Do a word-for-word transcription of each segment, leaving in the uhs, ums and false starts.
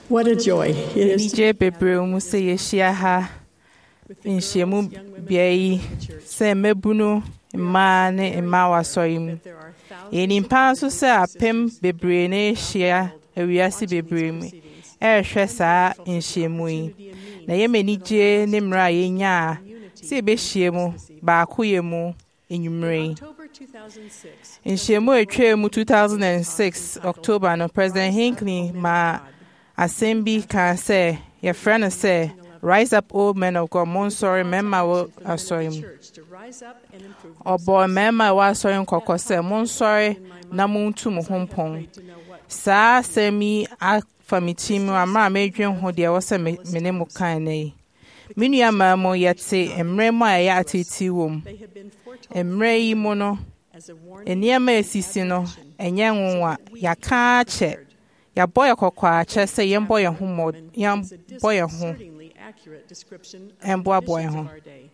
What a joy it is to Nije bebre mu se yeshia ha nhyiamu bia yi se mebunu mma ne mma wasɔre mu. Enimpa nso se apem bebre ne hyia awiase bebre mu. Ɛhwɛ saa nhyiamu yi. Na yemenije ne mra yenya se behyia mu baako ye mu enyumre. Nhyiamu etwa mu two thousand six October no President Hinckley ma Assembly can say, your friend say, rise up, old men of God, Monsori, Memma will assoy him. Or boy, Memma was sawing coco say, Monsori, Namun to Muhumpong. Sa say me, I from me team, or my major who there was a minimum kind. Minia mammo yet say, and Remo ayati tea womb. And Ray mono, and near me sissino, and young one, ya can't check. Ya boy kokwa che say yam boy ho mo yam boy ho and boy boy ho.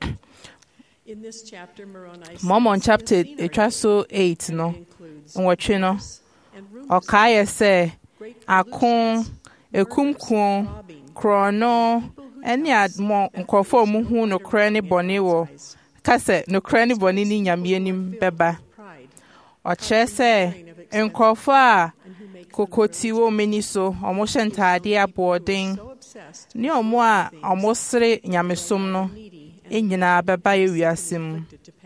Momon chapter etwa so eight no nwotwe no okaya say akon ekumkun krono eni admo nkrofo mu hu no kra ne bone wo kase no kra ne bone ni nyame anim beba o che say nkrofo a kokoti wo meni so omo shentade abodin ni omo a omo sere nyamesom no enyina beba ye wiasem.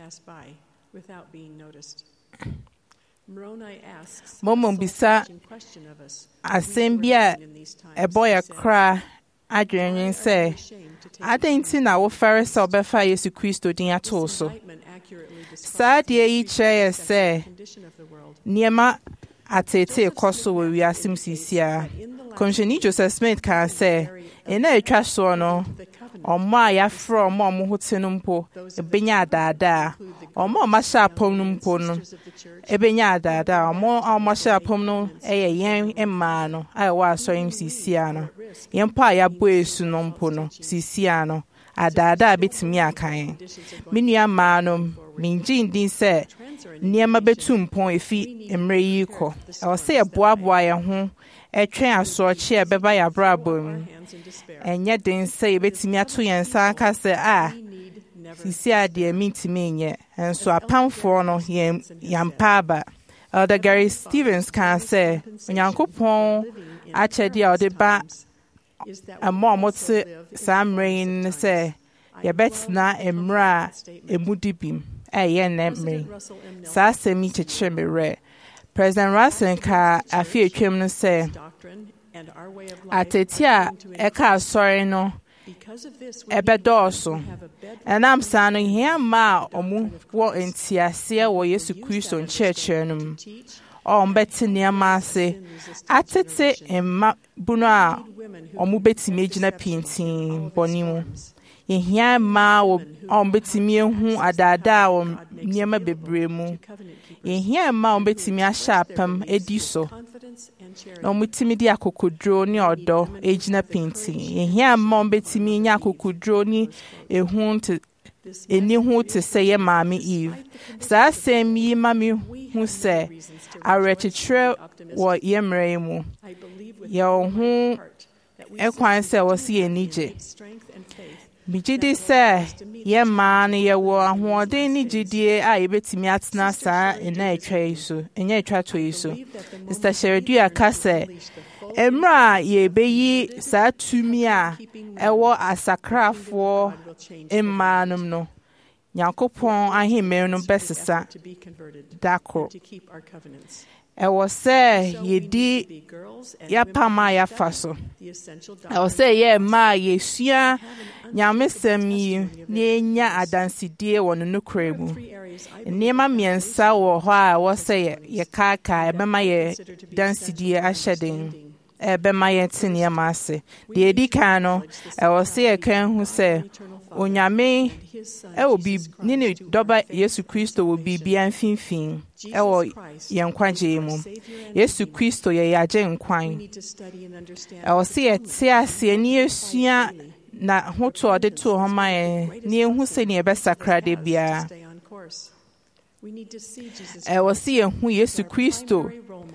Momo bisa asembia eboya kra adwenyin se adenti na wo farisa obefa Yesu Kristo din ato so sa de yi che se niema atete koso we wiasim sisia. Komsheni Joseph Smith can say ena etwa so no omo ya fro omo omo hotenu mpo ebenya dada omo omo sha pom no mpo no ebenya dada omo omo sha pom no eye yen emma no ai wa asoyim sisia no yempa ya bo esu no mpo no sisia no adada betimi akan menua ma no minjin din se niema betum pon efi emre yi ko e o se eboaboa ye ho etwen asoche ebeba ya brabom enye din se betimi ato yensa aka se a sisi ade mintimi enye enso apamfo no yampa ba. Elder Gary Stevens can say onyankopon achedi a ode ba amo motse sam rain say ye betna emra emudibim eye nemre sa semi cheche mere. President Russell ka afi etwem no say atetia eka sorry no ebedoso enam sa no hia ma omu wo entiase wo Yesu Kristo ncheche no o mbeti niama ase atete emma bunu a omu betimi agina pintin bonimu yehia ma wo o betimi ehu adada o niama bebre mu yehia ma o betimi ashapam ediso no mutimi di akokodro ni odo agina pintin yehia ma o betimi nya akokodro ni ehun te eni hu te say maami Eve sa sem yi mami hu say arechitre wo yemre mu ye hu ekwan say wo si enije bijide say ye ma na ye wo ahoden ni jidie a yebetimi atena sa ena etwa iso enya etwa to iso Mister Sheredu akase emra ye beyi sa tumi a ewo asakrafo emmanum no Yakopon ahime no besesa dako ewo se yedi yapama yafaso ewo se ye ma yesua nyamesem yi nenya adansidie wono no krebu nema miensa wo ho a wo se ye kaka ebema ye dansidie ahyeden ebema ye tinia mase de edika no ewo se ye kan hu se onyame e obi ni ne doba Yesu Kristo obi bia mfinfin e wo ye nkwaje mu Yesu Kristo ye yaje nkwan e wo se ye te ase ni esua na hoto ode to homa ye ni ehu se ni ebesakra de bia e wo se ye hu Yesu Kristo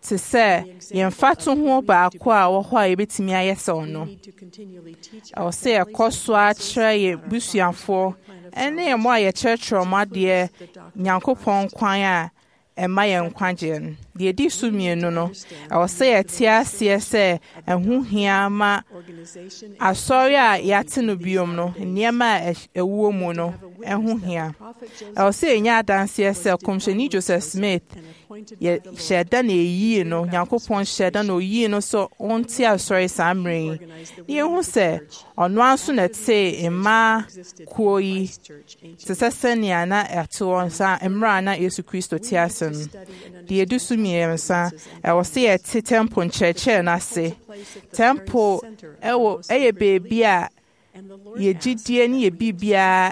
te sɛ yɛmfa to ho baako a wɔ hɔ a yɛbɛtumi ayɛ sɛ ɔno. Ɛwɔ sɛ yɛkɔ so akyerɛ yɛ busuafoɔ ɛne ɛmo a yɛkyerɛkyerɛ ɔmo adeɛ Nyankopɔn kwan a ɛma yɛn nkwagyeɛ no. Deɛ di so mmienu no, ɛwɔ sɛ yɛte aseɛ sɛ ɛho hia ma asɔre a yɛate no biom no, nneɛma a ɛwuo mu no, ɛho hia. Ɛwɔ sɛ yɛnya adanseɛ sɛ Kɔmhyɛni Joseph Smith yɛhyɛ da na ɛyie no, Nyankopɔn hyɛ da na ɔyie no sɛ ɔnte asɔre saa mmerɛ yi. Na yɛhu sɛ ɔno nso na ɛte mmaa kuo yi te sɛ sɛnea na ɛte wɔn nsa mmerɛ a na Yesu Kristo te ase no. Deɛ ɛdi so mmiɛnsa, ɛwɔ sɛ yɛte temple nkyerɛkyerɛ no ase. Temple ɛwɔ ɛyɛ beebi a yɛgyidie ne yɛ biribiara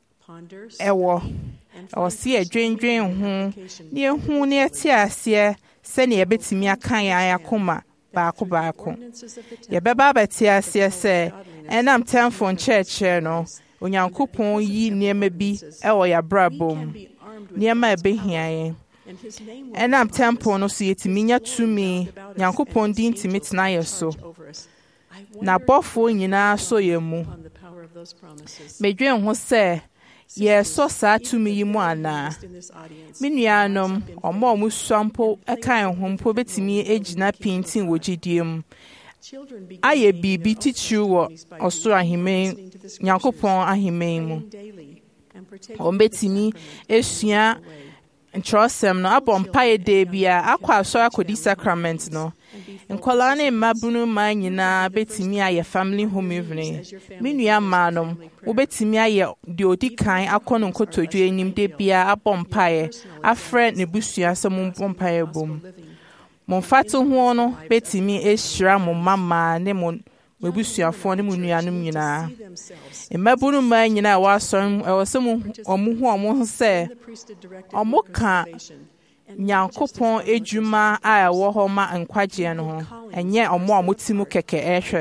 ɛwɔ. Ɛwɔ sɛ yɛdwendwen ho na yɛhu na yɛte aseɛ sɛnea yɛbɛtumi aka yɛn akoma baako baako. Yɛbɛba abɛte aseɛ sɛ ɛnam temple nkyerɛkyerɛ no, Onyankopɔn yi nneɛma bi ɛwɔ yɛabrabɔ mu, nneɛma a ɛbɛhia yɛn. Ɛnam temple no so yɛtumi nya tumi, Nyankopɔn din tumi tena yɛ so. Na abɔfoɔ nyinaa so yɛ mu. Medwen ho sɛ yɛsɔ saa tumi yi mu anaa. Me nuanom, ɔmo a ɔmo sua mpo ɛka ho mpo bɛtumi egyina pintin wɔ gyidie mu. Ayɛ biribi titiri wɔ ɔsoro ahemman, Nyankopɔn ahemman mu. Ɔmo bɛtumi esua nkyerɛwsɛm no, abɔ mpaeɛ da bia, akɔ asɔre akɔdi sacrament no. Nkwadaa ne mmabunu mmaa nyinaa bɛtumi ayɛ family home evening. Me nua mmaa no, wobɛtumi ayɛ deɛ odi kan akɔ no nkotodwe anim da bia, abɔ mpaeɛ, afrɛ ne busua sɛ mombɔ mpaeɛ bom. Momfa to ho no bɛtumi ahyira mo mama ne mo abusuafoɔ ne mo nuanom nyinaa. Mmabunu mmaa nyinaa a wɔasɔre ɛwɔ sɛ ɔmo ho ɔmo ho sɛ ɔmo ka Nyankopɔn edwuma a ɛwɔ hɔ ma nkwagyeɛ no ho, ɛnyɛ ɔmo a mote mu kɛkɛ ɛhwɛ.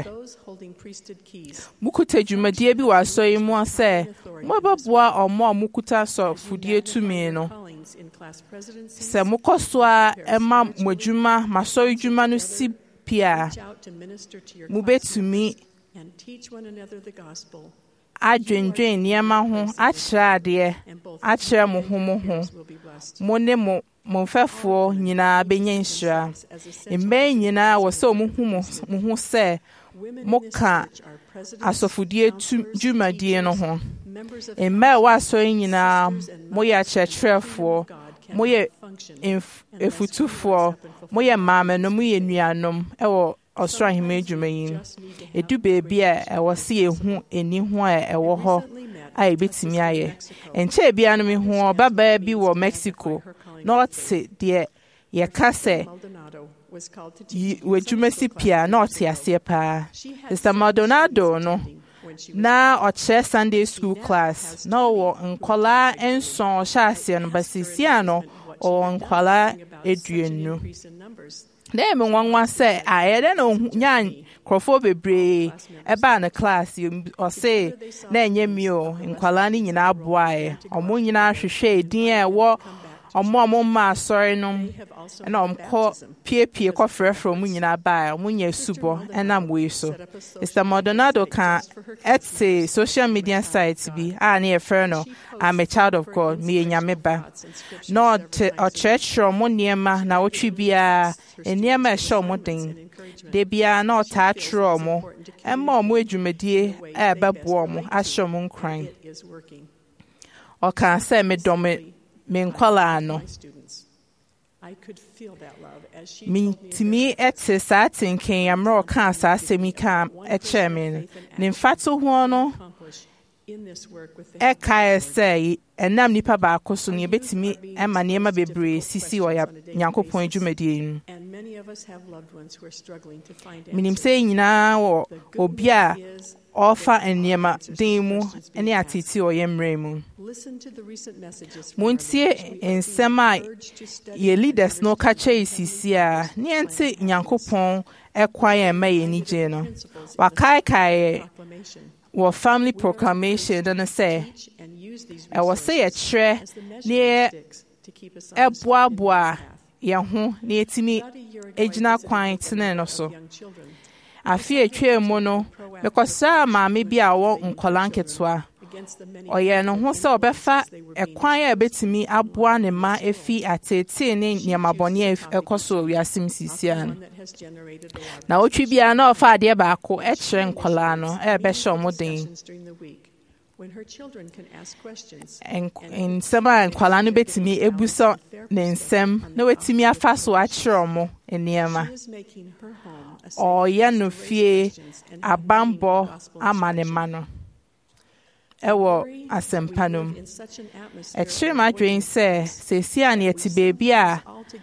Mukuta dwumadie bi wɔ asɔre yi mu sɛ mobɛboa ɔmo a mukuta asɔfodie tumi no. Sɛ mokɔ so a ɛma mo adwuma, masɔre dwuma no si pia, mubɛtumi adwendwen nneɛma ho, akyerɛ adeɛ, akyerɛ mo ho mo ho. Mo ne mo mo mfɛfoɔ nyinaa bɛnya nhyira. Mmaa nyinaa wɔ sɛ ɔmo hu mo ho sɛ moka asɔfodie dwumadie no ho. Mmaa a ɛwɔ asɔre nyinaa, moyɛ akyerɛkyerɛfoɔ, moyɛ efutufoɔ, moyɛ maamenom, moyɛ nuanom ɛwɔ ɔsoro ahemman dwuma yi. Edu beebi a ɛwɔ sɛ yɛhu eni ho a ɛwɔ hɔ a yɛbɛtumi ayɛ. Nkyɛn bia no me ho ɔbabaa bi wɔ Mexico na ɔte deɛ yɛka sɛ w'adwuma si pia na ɔte aseɛ paa. Sister Maldonado no, na ɔkyerɛ Sunday school class, na ɔwɔ nkwadaa nson ɔhyɛ aseɛ no, basisia no ɔwɔ nkwadaa aduonu. Na ɛmi nwanwa sɛ a yɛde na nya nkurɔfoɔ bebree ɛbaa ne class ɔse na ɛnyɛ mi o, nkwadaa no nyinaa boaeɛ. Ɔmo nyinaa hwehwɛ edin a ɛwɔ ɔmo a ɔmo mma asɔre no ɛna ɔmo kɔ piepie kɔ frɛfrɛ ɔmo nyinaa baa ɔmo nya subɔ ɛnam wei so. Sister Maldonado ka ɛte social media site bi a ne yɛfrɛ no I'm a Child of God, meyɛ Nyame ba. Na ɔkyerɛkyerɛ ɔmo nneɛma na wotwi biara, nneɛma ɛhyɛ ɔmo den. Da biara na ɔtaa kyerɛ ɔmo ɛma ɔmo adwumadie a ɛbɛboa ɔmo ahyɛ ɔmo nkran. Ɔka sɛ medɔme me nkwalaa no. Mintimi ɛte saa tenken amrɛ ɔka saa asɛm yi ka ɛkyerɛ me no. Ne mfato ho no ɛkae sɛ ɛnam nipa baako so no yɛbɛtumi ɛma nneɛma bebree sisi wɔ Nyankopɔn adwumadie mu. Minim sɛ nyinaa wɔ obi a ɔfa nneɛma den mu ne atete ɔyɛ mmerɛ mu. Montie nsɛm a yɛ leaders no ka kyerɛ sisi a ne yɛnte Nyankopɔn ɛkwan a ɛma yɛn anigye no. Wakaekae wɔ family proclamation no sɛ ɛwɔ sɛ yɛkyerɛ ne ɛboaboa yɛn ho na yɛtumi egyina kwan tene no so. Afi etwa mu no, mekɔsraa maame bi a ɔwɔ nkɔla nketewa. Ɔyɛ ne ho sɛ ɔbɛfa ɛkwan a ɛbɛtumi aboa ne ma efi atetee ne nneɛma bɔne a ɛkɔ so wiase mu sisia no. Na otwi biara na ɔfa adeɛ baako ɛkyerɛ nkɔla no ɛbɛhyɛ ɔmo den. Nsɛm a nkɔla no bɛtumi ebusa ne nsɛm na watumi afa so akyerɛ ɔmo nneɛma. Ɔyɛ no fie abambɔ ama ne ma no. Ɛwɔ asɛmpa no mu. Ɛkyerɛ m adwene sɛ seesi a ne yɛte beebi a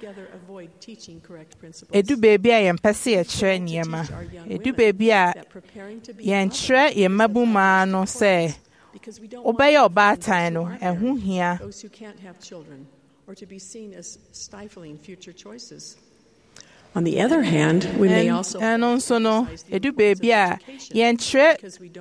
edu beebi a yɛmpɛ sɛ yɛkyerɛ nneɛma. Edu beebi a yɛnkyerɛ yɛn mmabumaa no sɛ wobɛyɛ ɔbaatan no ɛho hia. On the other hand, we may also ɛno nso no edu beebi a yɛnkyerɛ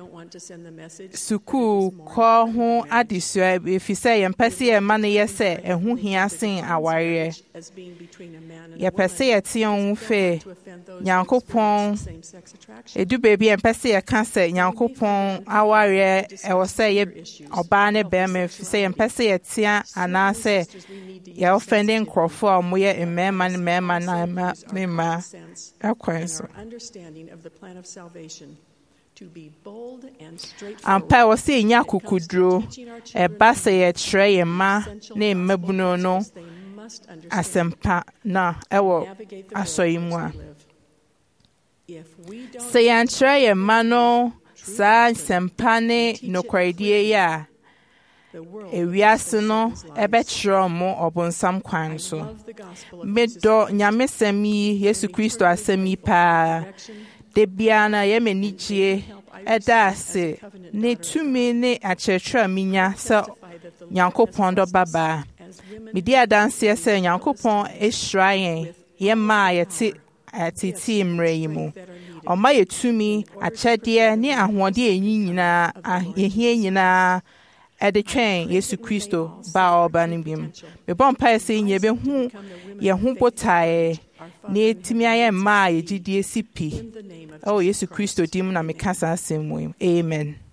sukuu kɔ ho adesua efi sɛ yɛmpɛ sɛ yɛma no yɛ sɛ ɛho hia sen awareɛ. Yɛpɛ sɛ yɛte yɛn ho fɛ Nyankopɔn. Edu beebi a yɛmpɛ sɛ yɛka sɛ Nyankopɔn awareɛ ɛwɔ sɛ yɛ ɔbaa ne bɛrima efi sɛ yɛmpɛ sɛ yɛtea anaasɛ yɛɔfɛnde nkurɔfo a wɔyɛ mmarima ne mmarima na mma ma ɛkwan so. Ampa ɛwɔ sɛ yɛnya akokoduro ɛba sɛ yɛkyerɛ yɛn mma ne mmabunu no asɛmpa na ɛwɔ asɔre mu a. Sɛ yɛnkyerɛ yɛn mma no saa nsɛmpa ne nokwaredie yi a ewiase no ɛbɛkyerɛ ɔmo ɔbonsam kwan so. Medɔ Nyamesɛm yi, Yesu Kristo asɛm yi paa. Da biara na yɛ m'ani gye ɛda ase ne tumi ne akyerɛkyerɛ a minya sɛ Nyankopɔn dɔ babaa. Medi adanseɛ sɛ Nyankopɔn ehyira yɛn yɛn mma a yɛte atete mmerɛ yi mu. Ɔma yɛ tumi, akyɛdeɛ ne ahoɔden a yɛnyi nyinaa yɛhia nyinaa ɛde twɛn Yesu Kristo ba ɔba no bi mu. Mebɔ mpaeɛ sɛ yɛn yɛbɛhu yɛn ho botaeɛ na yɛtumi ayɛ mma a yɛgyidie si pi. Ɛwɔ Yesu Kristo dim na meka saa asɛm mu. Amen.